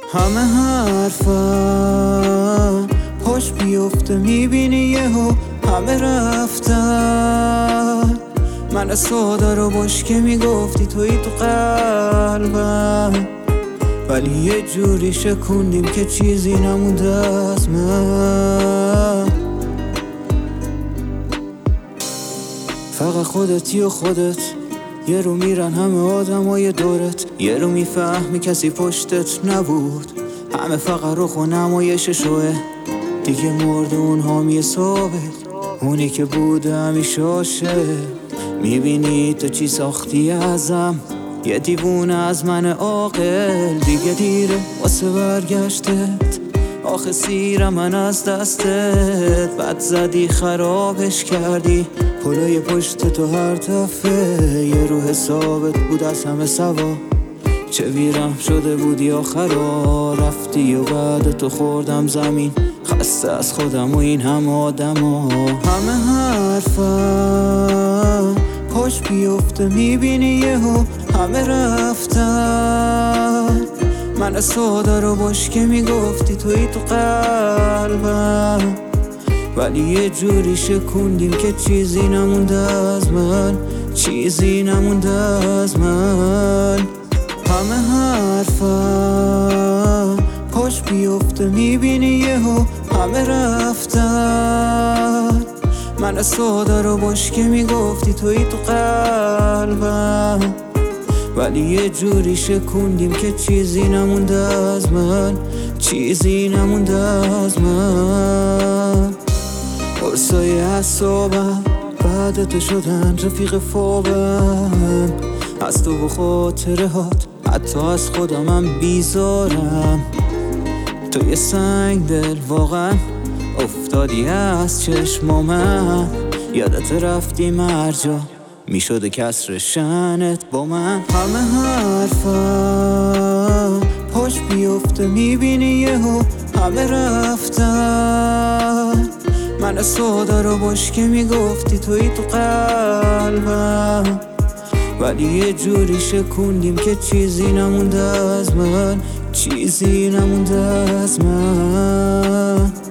همه حرفم پاش بیفته میبینی یهو همه رفتن. من ساده رو باش که میگفتی توی تو قلبم، ولی یه جوری شکوندیم که چیزی نمونده از من. فقط خودتی و خودت، یه رو میرن همه آدمای دورت، یه رو میفهمی کسی پشتت نبود. همه فقط رخ و نمایش شوه، دیگه مرد اون حامی ثابت، اونی که بوده همیشه عاشق. میبینی تو چی ساختی ازم، یه دیوونه از من عاقل. دیگه دیره واسه برگشتت، آخه سیرم من از دستت. بد زدی خرابش کردی، پلوی پشت تو هر دفعه یه رو حسابت بود از همه سوا. چه ویرم شده بودی آخرا، رفتی و بعد تو خوردم زمین. خسته از خودم و این همه آدم ها. همه حرفم پاش بیفته میبینی یهو همه رفتن. من ساده رو باش که میگفتی توی تو قلبم، ولی یه جوری شکوندیم که چیزی نمونده از من، چیزی نمونده از من. همه حرفم پاش بیفته میبینی یهو همه رفتن. من ساده رو باش که میگفتی توی تو قلبم، ولی یه جوری شکوندیم که چیزی نمونده از من، چیزی نمونده از من. قرصای اعصابم بعد تو شدن رفیق خوابم، از تو و خاطره هات حتی از خودمم بیزارم. تو یه سنگ دل واقعا افتادی از چشم من، یادت رفتیم هر جا میشده کسر شنت با من. همه حرفم پاش بیفته میبینی یهو همه رفتن. من ساده رو باش که میگفتی توی تو قلبم، ولی یه جوری شکوندیم که چیزی نمونده از من، چیزی نمونده از من.